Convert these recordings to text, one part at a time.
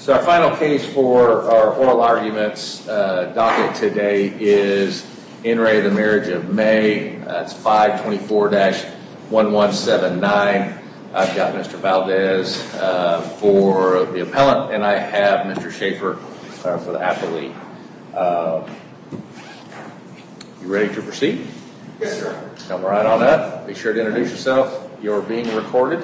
So our final case for our oral arguments docket today is In Re the Marriage of May. It's 524-1179. I've got Mr. Valdez for the appellant, and I have Mr. Schaefer for the appellee. You ready to proceed? Yes, sir. Come right on up. Be sure to introduce yourself. You're being recorded.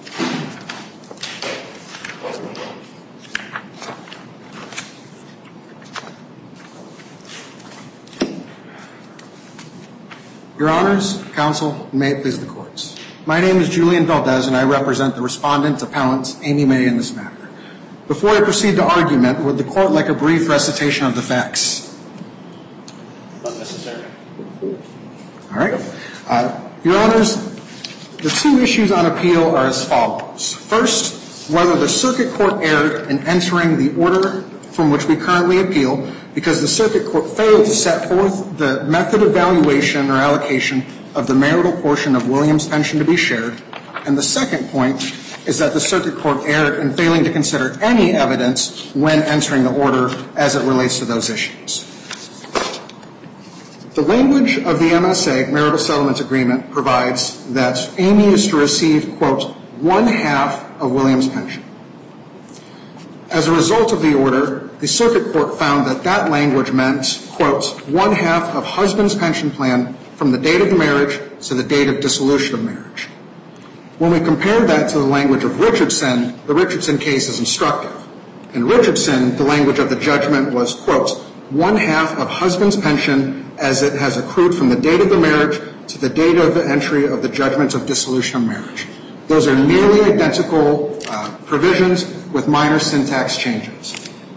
Your Honors, Counsel, and may it please the courts. My name is Julian Valdez, and I represent the respondent, appellant, Amy May, in this matter. Before I proceed to argument, would the court like a brief recitation of the facts? Not necessary. All right. Your Honors, the two issues on appeal are as follows. First, whether the circuit court erred in entering the order from which we currently appeal because the circuit court failed to set forth the method of valuation or allocation of the marital portion of William's pension to be shared. And the second point is that the circuit court erred in failing to consider any evidence when entering the order as it relates to those issues. The language of the MSA, Marital Settlement Agreement, provides that Amy is to receive, quote, 1/2 of William's pension. As a result of the order, the circuit court found that that language meant, quote, 1/2 of husband's pension plan from the date of the marriage to the date of dissolution of marriage. When we compare that to the language of Richardson, the Richardson case is instructive. In Richardson, the language of the judgment was, quote, 1/2 of husband's pension as it has accrued from the date of the marriage to the date of the entry of the judgment of dissolution of marriage. Those are nearly identical provisions with minor syntax changes.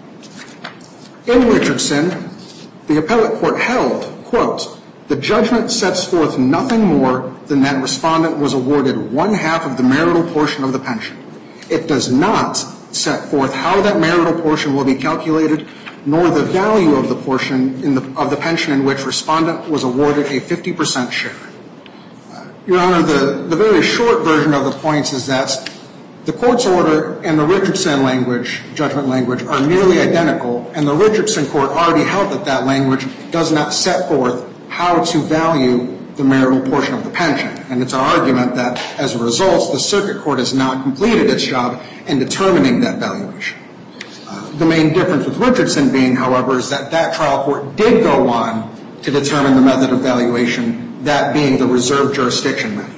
In Richardson, the appellate court held, quote, the judgment sets forth nothing more than that respondent was awarded 1/2 of the marital portion of the pension. It does not set forth how that marital portion will be calculated, nor the value of the portion of the pension in which respondent was awarded a 50% share. Your Honor, the very short version of the points is that the court's order and the Richardson language, judgment language, are nearly identical, and the Richardson court already held that that language does not set forth how to value the marital portion of the pension. And it's our argument that, as a result, the circuit court has not completed its job in determining that valuation. The main difference with Richardson being, however, is that that trial court did go on to determine the method of valuation, that being the reserved jurisdiction method.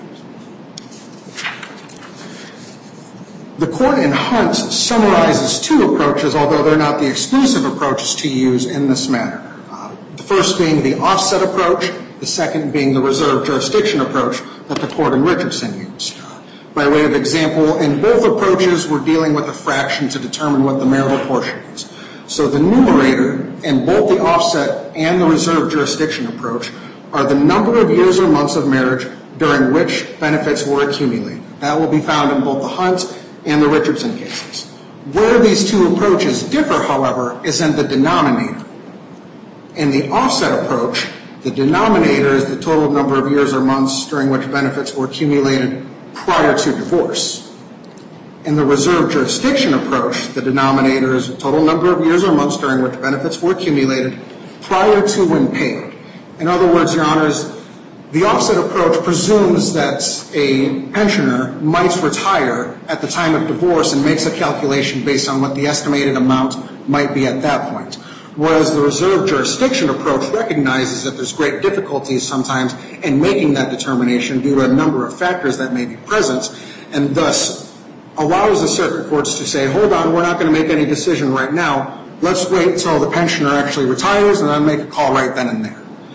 The court in Hunt summarizes two approaches, although they're not the exclusive approaches to use in this matter. The first being the offset approach, the second being the reserved jurisdiction approach that the court in Richardson used. By way of example, in both approaches, we're dealing with a fraction to determine what the marital portion is. So the numerator in both the offset and the reserved jurisdiction approach are the number of years or months of marriage during which benefits were accumulated. That will be found in both the Hunt and the Richardson cases. Where these two approaches differ, however, is in the denominator. In the offset approach, the denominator is the total number of years or months during which benefits were accumulated prior to divorce. In the reserved jurisdiction approach, the denominator is the total number of years or months during which benefits were accumulated prior to when paid. In other words, Your Honors, the offset approach presumes that a pensioner might retire at the time of divorce and makes a calculation based on what the estimated amount might be at that point. Whereas the reserved jurisdiction approach recognizes that there's great difficulties sometimes in making that determination due to a number of factors that may be present, and thus allows the circuit courts to say, hold on, we're not going to make any decision right now. Let's wait until the pensioner actually retires and then make a call right then and there.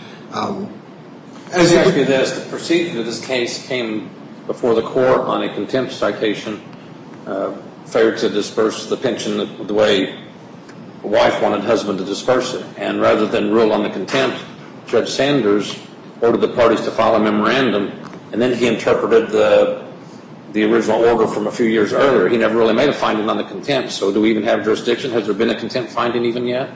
As you ask me this, the procedure of this case came before the court on a contempt citation, failure to disperse the pension the way the wife wanted husband to disperse it. And rather than rule on the contempt, Judge Sanders ordered the parties to file a memorandum, and then he interpreted the original order from a few years earlier. He never really made a finding on the contempt. So do we even have jurisdiction? Has there been a contempt finding even yet?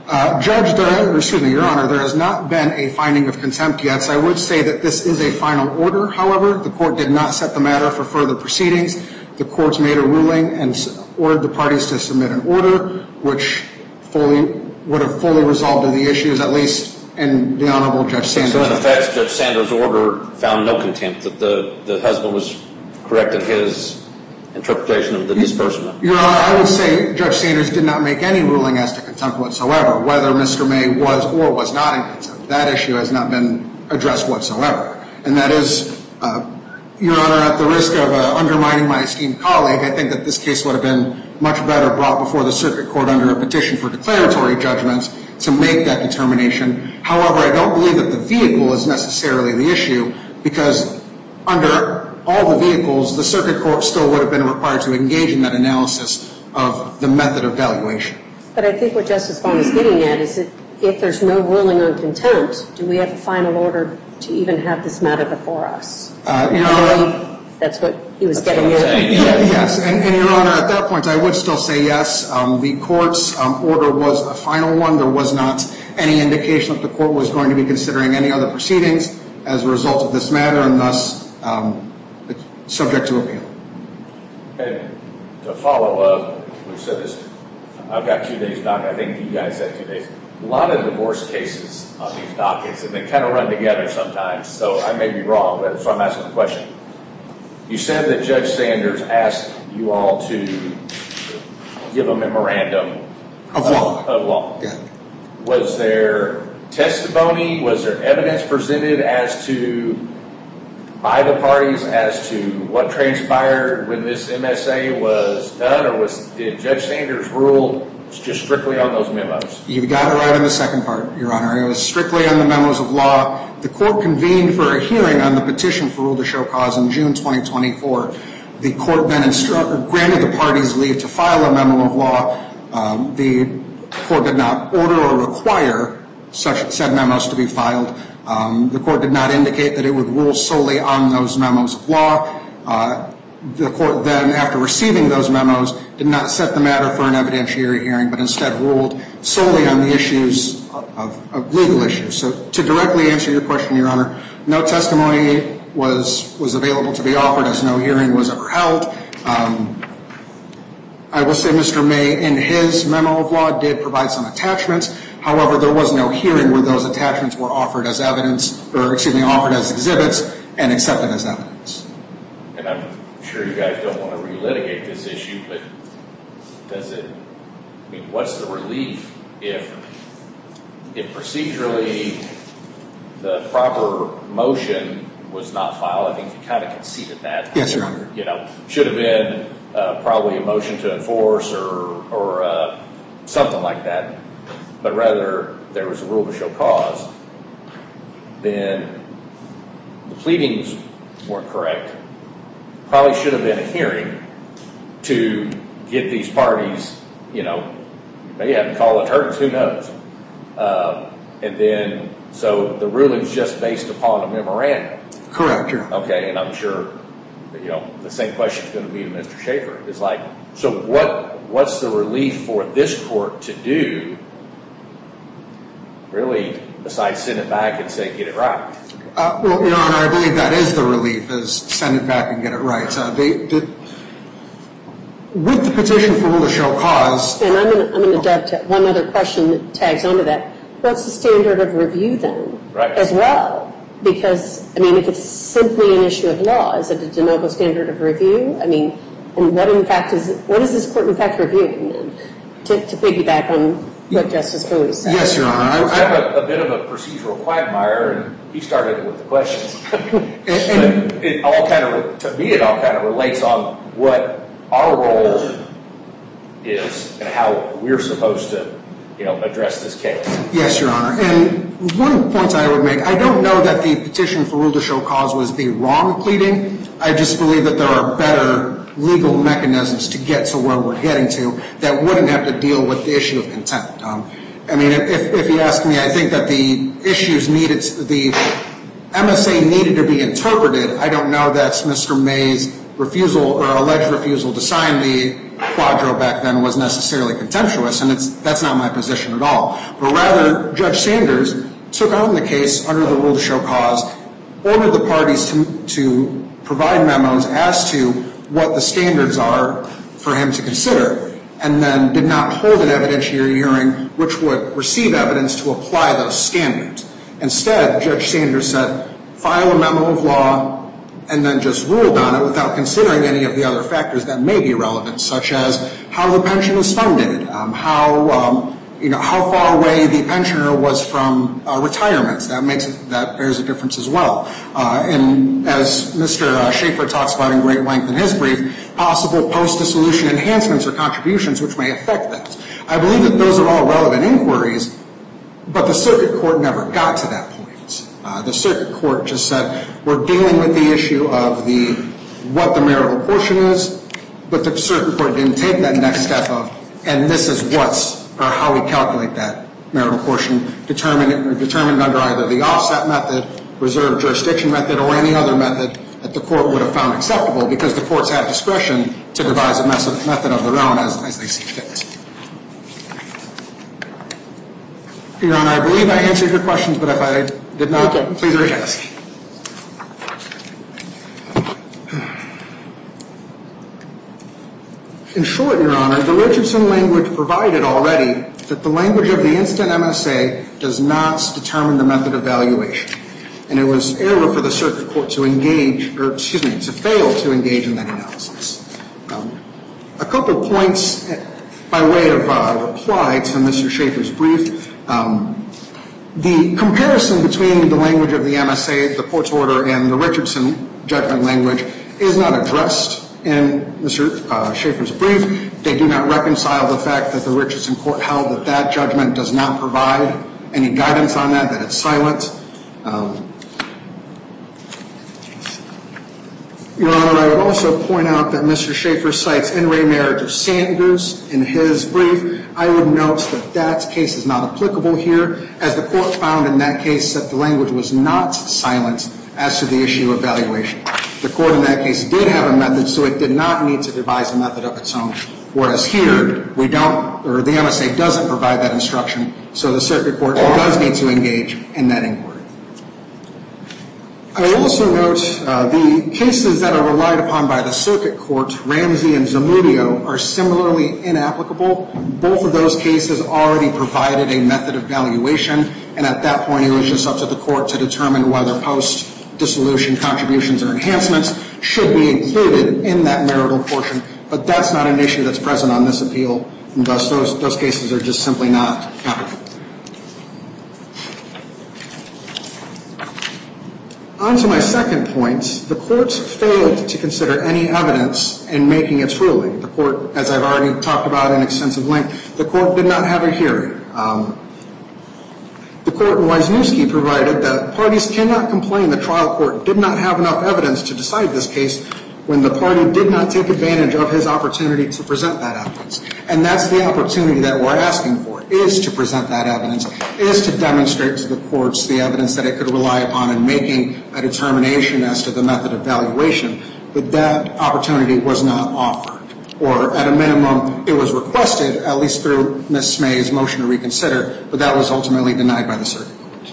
Your Honor, there has not been a finding of contempt yet. So I would say that this is a final order. However, the court did not set the matter for further proceedings. The court's made a ruling and ordered the parties to submit an order which would have fully resolved the issues, at least in the Honorable Judge Sanders. So in effect, Judge Sanders' order found no contempt, that the husband was correct in his interpretation of the disbursement. Your Honor, I would say Judge Sanders did not make any ruling as to contempt whatsoever, whether Mr. May was or was not in contempt. That issue has not been addressed whatsoever. And that is, Your Honor, at the risk of undermining my esteemed colleague, I think that this case would have been much better brought before the circuit court under a petition for declaratory judgments to make that determination. However, I don't believe that the vehicle is necessarily the issue, because under all the vehicles, the circuit court still would have been required to engage in that analysis of the method of valuation. But I think what Justice Vaughn is getting at is that if there's no ruling on contempt, do we have a final order to even have this matter before us? Your Honor, that's what he was getting at. Yes, and Your Honor, at that point, I would still say yes. The court's order was a final one. There was not any indication that the court was going to be considering any other proceedings as a result of this matter, and thus it's subject to appeal. And to follow up, we said this, I've got 2 days docket. I think you guys had 2 days. A lot of divorce cases on these dockets, and they kind of run together sometimes, so I may be wrong, but that's why I'm asking the question. You said that Judge Sanders asked you all to give a memorandum Of law. Yeah. Was there testimony, was there evidence presented as to, by the parties, as to what transpired when this MSA was done, or did Judge Sanders rule just strictly on those memos? You've got it right on the second part, Your Honor. It was strictly on the memos of law. The court convened for a hearing on the petition for rule to show cause in June 2024. The court then granted the parties leave to file a memo of law. The court did not order or require said memos to be filed. The court did not indicate that it would rule solely on those memos of law. The court then, after receiving those memos, did not set the matter for an evidentiary hearing, but instead ruled solely on the issues of legal issues. So to directly answer your question, Your Honor, no testimony was available to be offered, as no hearing was ever held. I will say Mr. May, in his memo of law, did provide some attachments. However, there was no hearing where those attachments were offered as offered as exhibits and accepted as evidence. And I'm sure you guys don't want to relitigate this issue, but what's the relief if procedurally the proper motion was not filed? I think you kind of conceded that. Yes, Your Honor. Should have been probably a motion to enforce or something like that, but rather there was a rule to show cause. Then the pleadings weren't correct. Probably should have been a hearing to get these parties, they had to call attorneys, who knows. And then, so the ruling's just based upon a memorandum. Correct, Your Honor. Okay, and I'm sure, the same question is going to be to Mr. Schaefer. It's like, so what's the relief for this court to do, really, besides send it back and say, get it right? Well, Your Honor, I believe that is the relief, is send it back and get it right. With the petition for rule to show cause... And I'm going to dovetail one other question that tags onto that. What's the standard of review then, as well? Because, if it's simply an issue of law, is it a de novo standard of review? And what is this court in fact reviewing then? To piggyback on what Justice Bowie said. Yes, Your Honor. I have a bit of a procedural quagmire, and he started with the questions. But it all kind of relates on what our role is and how we're supposed to, address this case. Yes, Your Honor. And one of the points I would make, I don't know that the petition for rule to show cause was the wrong pleading. I just believe that there are better legal mechanisms to get to where we're getting to that wouldn't have to deal with the issue of contempt. If you ask me, I think that the MSA needed to be interpreted. I don't know that's Mr. May's refusal or alleged refusal to sign the quadro back then was necessarily contemptuous, and that's not my position at all. But rather, Judge Sanders took on the case under the rule to show cause, ordered the parties to provide memos as to what the standards are for him to consider, and then did not hold an evidentiary hearing which would receive evidence to apply those standards. Instead, Judge Sanders said, file a memo of law, and then just ruled on it without considering any of the other factors that may be relevant, such as how the pension is funded, how far away the pensioner was from retirement. That bears a difference as well. And as Mr. Schaefer talks about in great length in his brief, possible post-dissolution enhancements or contributions which may affect that. I believe that those are all relevant inquiries, but the circuit court never got to that point. The circuit court just said, we're dealing with the issue of what the marital portion is, but the circuit court didn't take that next step of, and this is how we calculate that marital portion, determined under either the offset method, reserved jurisdiction method, or any other method that the court would have found acceptable, because the courts have discretion to devise a method of their own as they see fit. Your Honor, I believe I answered your questions, but if I did not, please re-ask. In short, Your Honor, the Richardson language provided already that the language of the instant MSA does not determine the method of valuation. And it was error for the circuit court to fail to engage in that analysis. A couple points by way of reply to Mr. Schaefer's brief. The comparison between the language of the MSA, the court's order, and the Richardson judgment language is not addressed in Mr. Schaefer's brief. They do not reconcile the fact that the Richardson court held that judgment does not provide any guidance on that it's silent. Your Honor, I would also point out that Mr. Schaefer cites in re Merit of Sanders in his brief. I would note that case is not applicable here, as the court found in that case that the language was not silent as to the issue of valuation. The court in that case did have a method, so it did not need to devise a method of its own. Whereas here, the MSA doesn't provide that instruction, so the circuit court does need to engage in that inquiry. I will also note the cases that are relied upon by the circuit court, Ramsey and Zamudio, are similarly inapplicable. Both of those cases already provided a method of valuation, and at that point it was just up to the court to determine whether post-dissolution contributions or enhancements should be included in that marital portion. But that's not an issue that's present on this appeal, and thus those cases are just simply not applicable. On to my second point, the court failed to consider any evidence in making its ruling. The court, as I've already talked about in extensive length, the court did not have a hearing. The court in Wisniewski provided that parties cannot complain the trial court did not have enough evidence to decide this case when the party did not take advantage of his opportunity to present that evidence. And that's the opportunity that we're asking for, is to present that evidence, is to demonstrate to the courts the evidence that it could rely upon in making a determination as to the method of valuation. But that opportunity was not offered. Or at a minimum, it was requested, at least through Ms. Smay's motion to reconsider, but that was ultimately denied by the circuit court.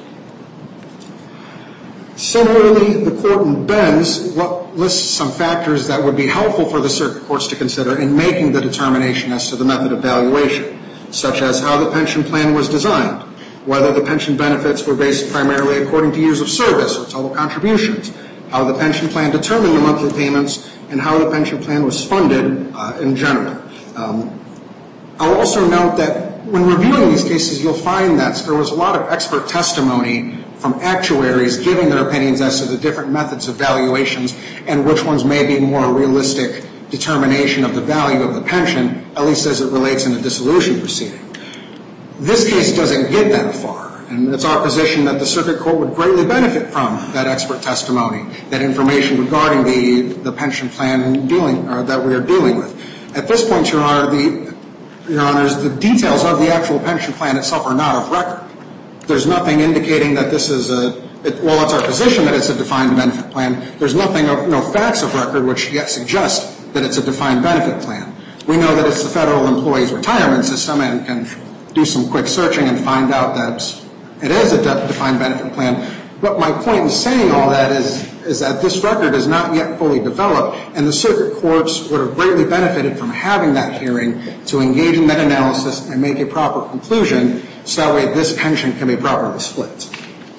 Similarly, the court in Benz lists some factors that would be helpful for the circuit courts to consider in making the determination as to the method of valuation, such as how the pension plan was designed, whether the pension benefits were based primarily according to years of service or total contributions, how the pension plan determined the monthly payments, and how the pension plan was funded in general. I'll also note that when reviewing these cases, you'll find that there was a lot of expert testimony from actuaries giving their opinions as to the different methods of valuations and which ones may be more realistic determination of the value of the pension, at least as it relates in a dissolution proceeding. This case doesn't get that far, and it's our position that the circuit court would greatly benefit from that expert testimony, that information regarding the pension plan that we are dealing with. At this point, Your Honors, the details of the actual pension plan itself are not of record. There's nothing indicating that this is well, it's our position that it's a defined benefit plan. There's no facts of record which yet suggest that it's a defined benefit plan. We know that it's the Federal Employees Retirement System and can do some quick searching and find out that it is a defined benefit plan. But my point in saying all that is is that this record is not yet fully developed, and the circuit courts would have greatly benefited from having that hearing to engage in that analysis and make a proper conclusion, so that way this pension can be properly split.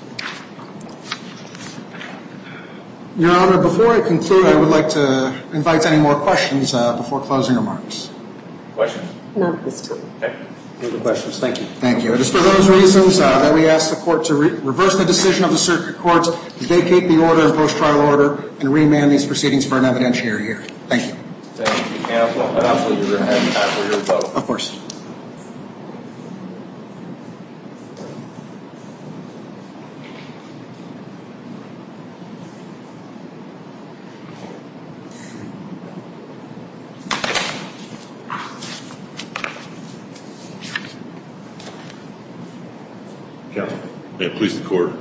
Your Honor, before I conclude, I would like to invite any more questions before closing remarks. Questions? Not at this time. Okay. No other questions. Thank you. Thank you. It is for those reasons that we ask the court to reverse the decision of the circuit courts, vacate the order and post-trial order, and remand these proceedings for an evidentiary hearing. Thank you. Thank you, counsel. And obviously you're going to have time for your vote. Of course. Counsel, may it please the court.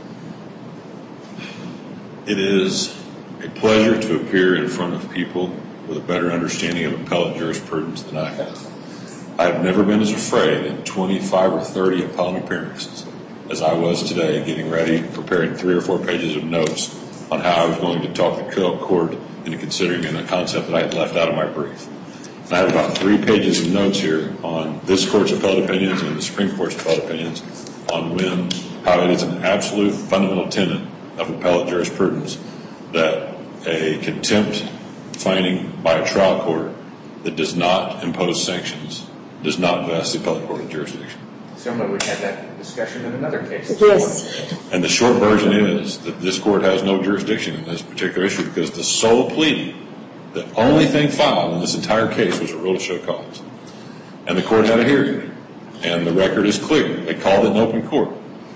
It is a pleasure to appear in front of people with a better understanding of appellate jurisprudence than I have. I have never been as afraid in 25 or 30 appellate appearances as I was today, getting ready, preparing 3 or 4 pages of notes on how I was going to talk the court into considering a concept that I had left out of my brief. And I have about 3 pages of notes here on this court's appellate opinions and the Supreme Court's appellate opinions on how it is an absolute fundamental tenet of appellate jurisprudence that a contempt finding by a trial court that does not impose sanctions does not vest the appellate court of jurisdiction. Similarly, we had that discussion in another case. Yes. And the short version is that this court has no jurisdiction in this particular issue because the sole pleading, the only thing filed in this entire case was a rule to show cause. And the court had a hearing. And the record is clear. They called it an open court.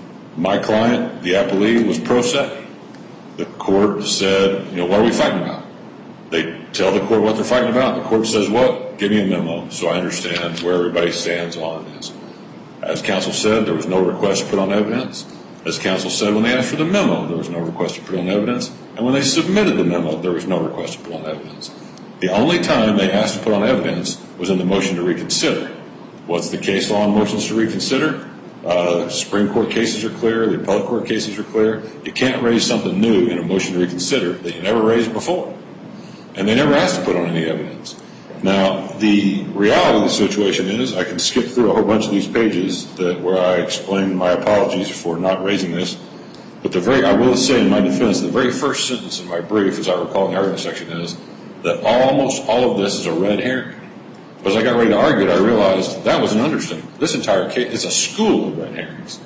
My client, the appellee, was pro se. The court said, what are we fighting about? They tell the court what they're fighting about. The court says, what? Give me a memo so I understand where everybody stands on this. As counsel said, there was no request to put on evidence. As counsel said, when they asked for the memo, there was no request to put on evidence. And when they submitted the memo, there was no request to put on evidence. The only time they asked to put on evidence was in the motion to reconsider. What's the case law on motions to reconsider? Supreme Court cases are clear. The appellate court cases are clear. You can't raise something new in a motion to reconsider that you never raised before. And they never asked to put on any evidence. Now, the reality of the situation is I can skip through a whole bunch of these pages where I explain my apologies for not raising this. But I will say in my defense, the very first sentence in my brief, as I recall in the argument section, is that almost all of this is a red herring. But as I got ready to argue it, I realized that was an understatement. This entire case is a school of red herrings.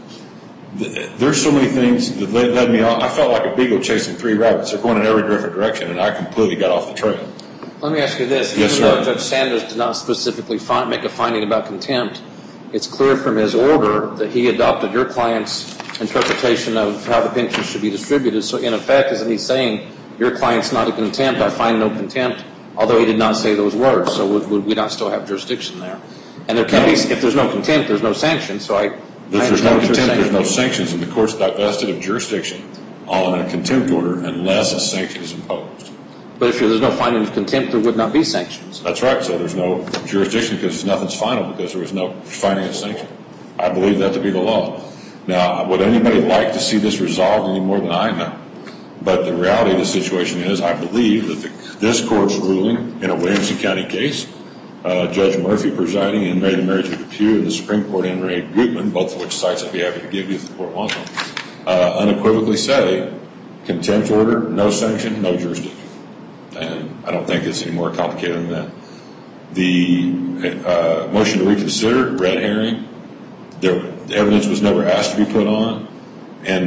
There's so many things that led me off. I felt like a beagle chasing 3 rabbits. They're going in every different direction, and I completely got off the trail. Let me ask you this. Yes, Even though sir. Judge Sanders did not specifically make a finding about contempt, it's clear from his order that he adopted your client's interpretation of how the pension should be distributed. So, in effect, isn't he saying your client's not a contempt, I find no contempt, although he did not say those words. So would we not still have jurisdiction there? And there can be, if there's no contempt, there's no sanction. So If there's no contempt, there's no sanctions, and the court's divested of jurisdiction on a contempt order unless a sanction is imposed. But if there's no finding of contempt, there would not be sanctions. That's right. So there's no jurisdiction because nothing's final because there was no finding of sanction. I believe that to be the law. Now, would anybody like to see this resolved any more than I know? But the reality of the situation is I believe that this court's ruling in a Williamson County case, Judge Murphy presiding in Ray the Marriage of Depew and the Supreme Court in Ray Gutman, both of which sites I'd be happy to give you if the court wants them, unequivocally say contempt order, no sanction, no jurisdiction. And I don't think it's any more complicated than that. The motion to reconsider, red herring, the evidence was never asked to be put on, and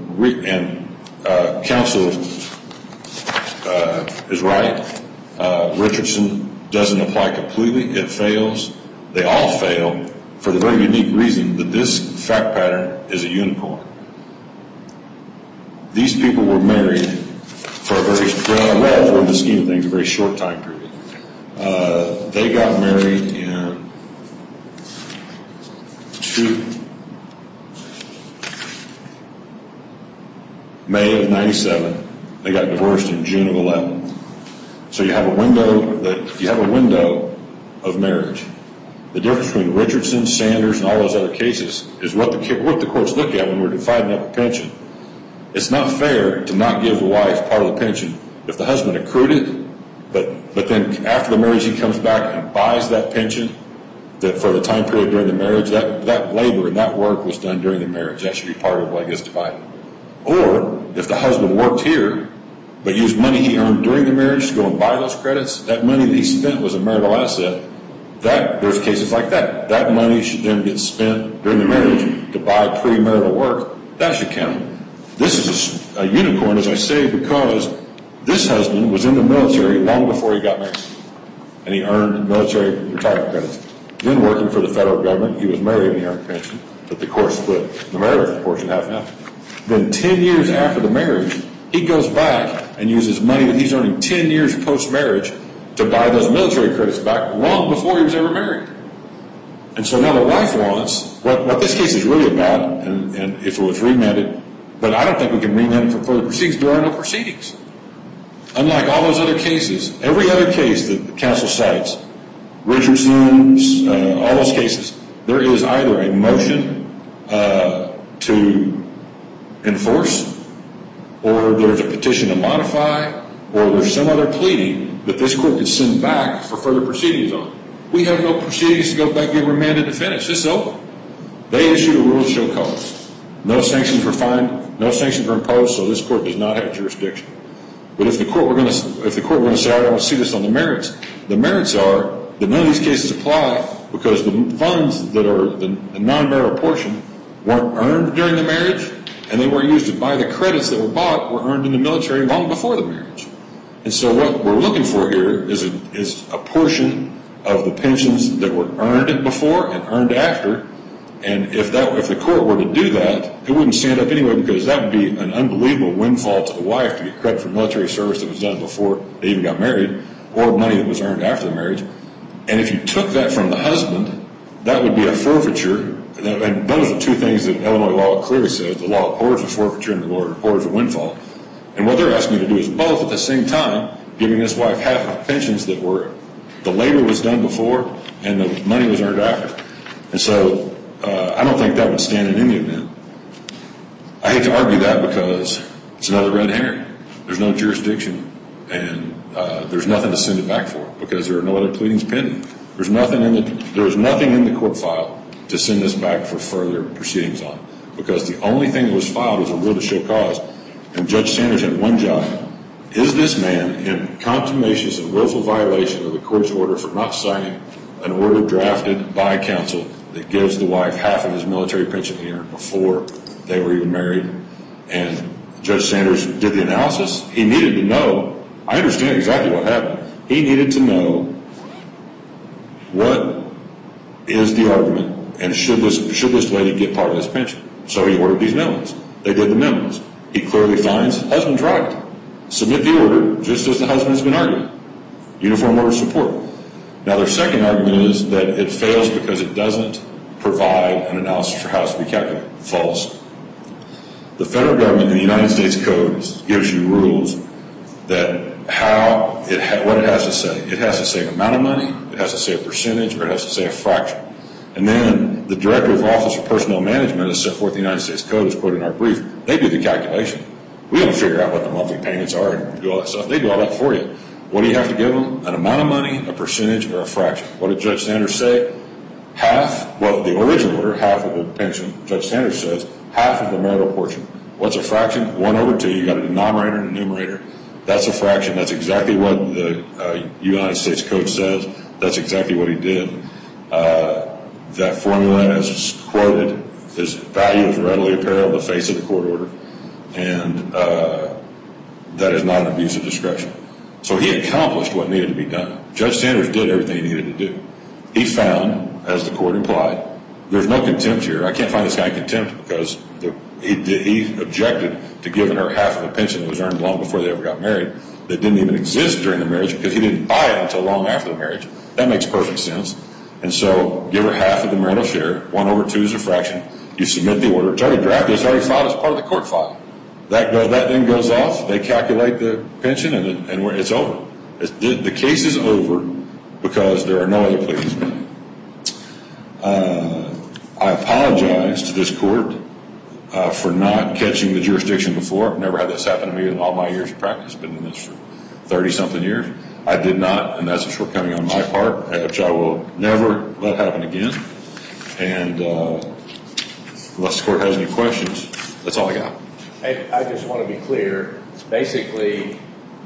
counsel is right. Richardson doesn't apply completely. It fails. They all fail for the very unique reason that this fact pattern is a unicorn. These people were married for a very, well, in the scheme of things, a very short time period. They got married in May of 97. They got divorced in June of 11. So you have a window of marriage. The difference between Richardson, Sanders, and all those other cases is what the courts look at when we're dividing up a pension. It's not fair to not give the wife part of the pension if the husband accrued it, but then after the marriage he comes back and buys that pension that for the time period during the marriage, that labor and that work was done during the marriage. That should be part of what gets divided. Or if the husband worked here but used money he earned during the marriage to go and buy those credits, that money that he spent was a marital asset. There's cases like that. That money should then get spent during the marriage to buy premarital work. That should count. This is a unicorn, as I say, because this husband was in the military long before he got married, and he earned military retirement credits. Then working for the federal government, he was married and he earned a pension, but the court split the marital portion half and half. Then 10 years after the marriage, he goes back and uses money that he's earning 10 years post-marriage to buy those military credits back long before he was ever married. And so now the wife wants, what this case is really about, and if it was remanded, but I don't think we can remand it for further proceedings. There are no proceedings. Unlike all those other cases, every other case that the counsel cites, Richardson, all those cases, there is either a motion to enforce, or there's a petition to modify, or there's some other pleading that this court could send back for further proceedings on. We have no proceedings to go back and get remanded to finish. This is over. They issued a rule to show cause. No sanctions were fined, no sanctions were imposed, so this court does not have jurisdiction. But if the court were going to say, I don't want to see this on the merits are that none of these cases apply because the funds that are the non-marital portion weren't earned during the marriage, and they weren't used to buy the credits that were bought were earned in the military long before the marriage. And so what we're looking for here is a portion of the pensions that were earned before and earned after. And if the court were to do that, it wouldn't stand up anyway because that would be an unbelievable windfall to the wife to get credit for military service that was done before they even got married, or money that was earned after the marriage. And if you took that from the husband, that would be a forfeiture. And those are two things that Illinois law clearly says. The law abhors a forfeiture and the law abhors a windfall. And what they're asking you to do is both at the same time, giving this wife half of pensions that were the labor was done before and the money was earned after. And so I don't think that would stand in any event. I hate to argue that because it's another red herring. There's no jurisdiction, and there's nothing to send it back for because there are no other pleadings pending. There's nothing in the court file to send this back for further proceedings on because the only thing that was filed was a rule to show cause, and Judge Sanders had one job. Is this man in contumacious and willful violation of the court's order for not signing an order drafted by counsel that gives the wife half of his military pension he earned before they were even married? And Judge Sanders did the analysis. He needed to know. I understand exactly what happened. He needed to know what is the argument and should this lady get part of this pension. So he ordered these memos. They did the memos. He clearly finds husband's right. Submit the order just as the husband has been arguing. Uniform order of support. Now their second argument is that it fails because it doesn't provide an analysis for how it's to be calculated. False. The federal government in the United States Code gives you rules that what it has to say. It has to say amount of money, it has to say a percentage, or it has to say a fraction. And then the Director of Office of Personnel Management, as set forth in the United States Code, as quoted in our brief, they do the calculation. We don't figure out what the monthly payments are and do all that stuff. They do all that for you. What do you have to give them? An amount of money, a percentage, or a fraction. What did Judge Sanders say? Half, well, the original order, half of the pension, Judge Sanders says, half of the marital portion. What's a fraction? 1/2. You got a denominator and a numerator. That's a fraction. That's exactly what the United States Code says. That's exactly what he did. That formula, as quoted, is value is readily apparent on the face of the court order, and that is not an abuse of discretion. So he accomplished what needed to be done. Judge Sanders did everything he needed to do. He found, as the court implied, there's no contempt here. I can't find this guy in contempt because he objected to giving her half of a pension that was earned long before they ever got married that didn't even exist during the marriage because he didn't buy it until long after the marriage. That makes perfect sense. And so give her half of the marital share. 1/2 is a fraction. You submit the order. It's already drafted. It's already filed as part of the court file. That then goes off. They calculate the pension, and it's over. The case is over because there are no other pleadings. I apologize to this court for not catching the jurisdiction before. I've never had this happen to me in all my years of practice. I've been in this for 30-something years. I did not, and that's a shortcoming on my part, which I will never let happen again. And unless the court has any questions, that's all I got. I just want to be clear. Basically,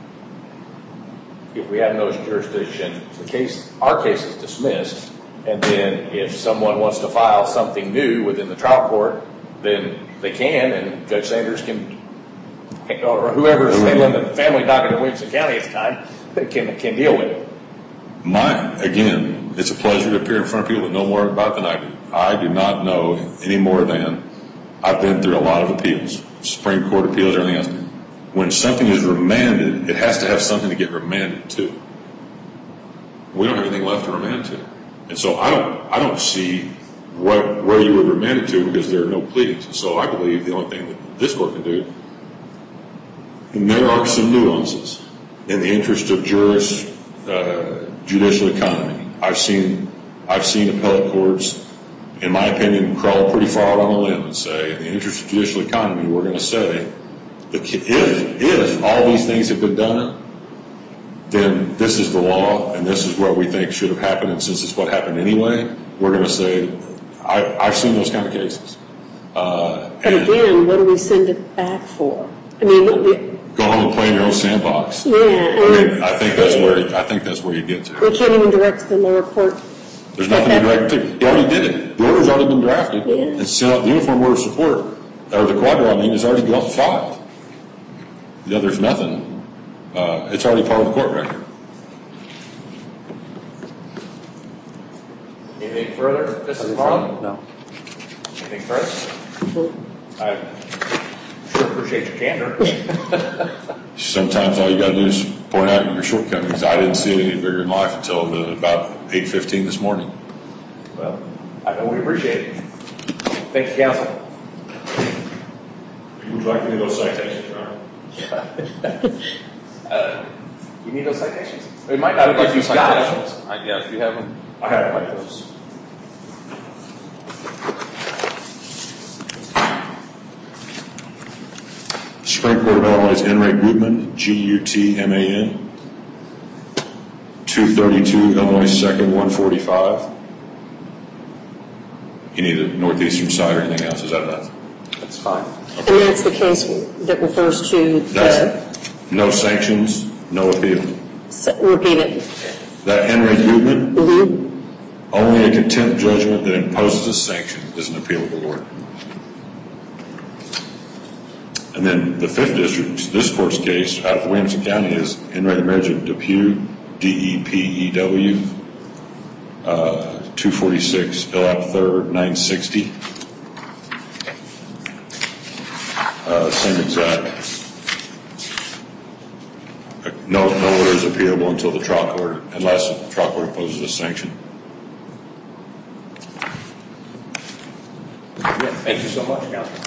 if we have no jurisdiction, our case is dismissed, and then if someone wants to file something new within the trial court, then they can, and Judge Sanders can, or whoever is handling the family docket in Williamson County at the time, can deal with it. Again, it's a pleasure to appear in front of people that know more about than I do. I do not know any more than I've been through a lot of appeals, Supreme Court appeals, everything else. When something is remanded, it has to have something to get remanded to. We don't have anything left to remand to. And so I don't see where you would remand it to, because there are no pleadings. And so I believe the only thing that this court can do, and there are some nuances in the interest of judicial economy. I've seen appellate courts, in my opinion, crawl pretty far out on a limb and say, in the interest of judicial economy, we're going to say, if all these things have been done, then this is the law, and this is what we think should have happened, and since it's what happened anyway, we're going to say, I've seen those kind of cases. But again, what do we send it back for? I mean, go home and play in your own sandbox. Yeah, I think that's where you get to. We can't even direct the lower court. There's nothing to direct to. He already did it. The order's already been drafted, and the uniform order of support, or the quadro, is already filed. There's nothing. It's already part of the court record. Anything further, Justice Marlin? No. Anything further? I sure appreciate your candor. Sometimes all you got to do is point out your shortcomings. I didn't see it any bigger in life until about 8:15 this morning. Well, I know we appreciate it. Thank you, counsel. Would you like any of those citations, Your Honor? You need those citations? It might not have you've got citations. Yeah, if you have them. I have like those. Supreme Court of Illinois, N. Ray Gutman, Gutman, 232 Illinois 2nd, 145. You need a northeastern side or anything else? Is that enough? That's fine. Okay. And that's the case that refers to no sanctions, no appeal. Repeat it. That N. Ray Gutman, Mm-hmm. Only a contempt judgment that imposes a sanction is an appealable order. And then the 5th District, this court's case out of Williamson County is N. Ray the Marriage of Depew, D-E-P-E-W, 246 Illap 3rd, 960. Same exact. No order is appealable until the trial court, unless the trial court imposes a sanction. Yeah, thank you so much, counsel.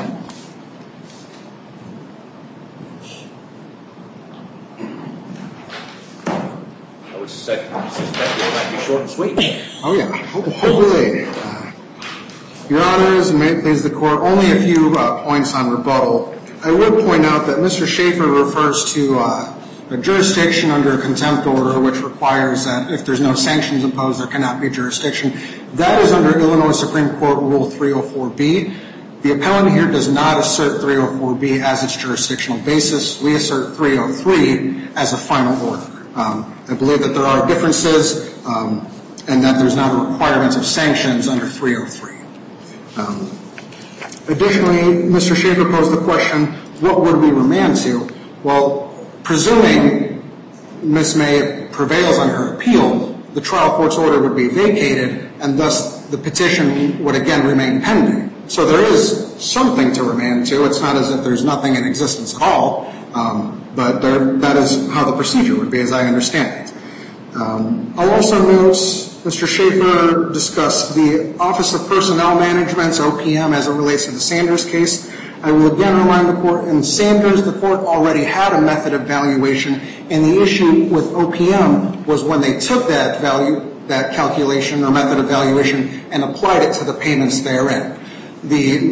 I would suspect it might be short and sweet. Oh, yeah. Hopefully. Your Honors, and may it please the Court, only a few points on rebuttal. I would point out that Mr. Schaefer refers to a jurisdiction under a contempt order, which requires that if there's no sanctions imposed, there cannot be jurisdiction. That is under Illinois Supreme Court Rule 304B. The appellant here does not assert 304B as its jurisdictional basis. We assert 303 as a final order. I believe that there are differences and that there's not a requirement of sanctions under 303. Additionally, Mr. Schaefer posed the question, what would we remand to? Well, presuming Ms. May prevails on her appeal, the trial court's order would be vacated, and thus the petition would again remain pending. So there is something to remand to. It's not as if there's nothing in existence at all, but that is how the procedure would be, as I understand it. I'll also note Mr. Schaefer discussed the Office of Personnel Management's OPM as it relates to the Sanders case. I will again remind the Court, in Sanders, the Court already had a method of valuation, and the issue with OPM was when they took that calculation or method of valuation and applied it to the payments therein. The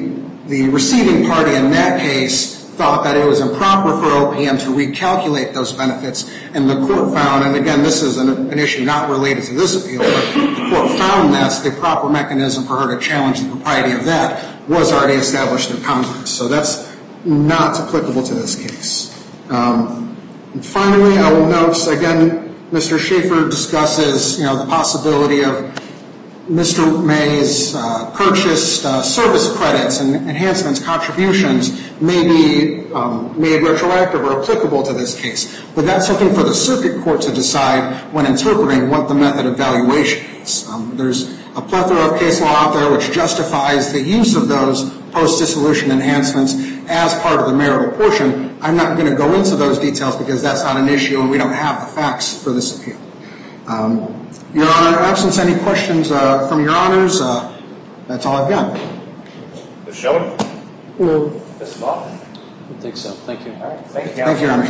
the receiving party in that case thought that it was improper for OPM to recalculate those benefits, and the court found, and again, this is an issue not related to this appeal, but the court found that the proper mechanism for her to challenge the propriety of that was already established in Congress. So that's not applicable to this case. And finally, I will note, again, Mr. Schaefer discusses, the possibility of Mr. May's purchased service credits and enhancements, contributions may be made retroactive or applicable to this case. But that's something for the circuit court to decide when interpreting what the method of valuation is. There's a plethora of case law out there which justifies the use of those post-dissolution enhancements as part of the marital portion. I'm not going to go into those details because that's not an issue and we don't have the facts for this appeal. Your Honor, absence any questions from Your Honors, that's all I've got. Ms. Sheldon? No. Ms. Mock? I don't think so. Thank you. All right. Thank you, Thank you, Your Honor.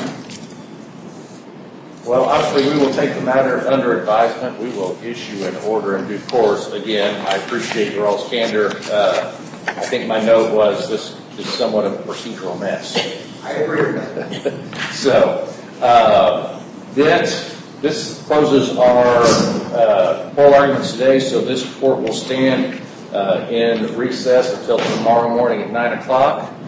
Well, obviously, we will take the matter under advisement. We will issue an order in due course. Again, I appreciate your all's candor. I think my note was this is somewhat of a procedural mess. I agree with that. So, this closes our oral arguments today, so this court will stand in recess until tomorrow morning at 9 o'clock.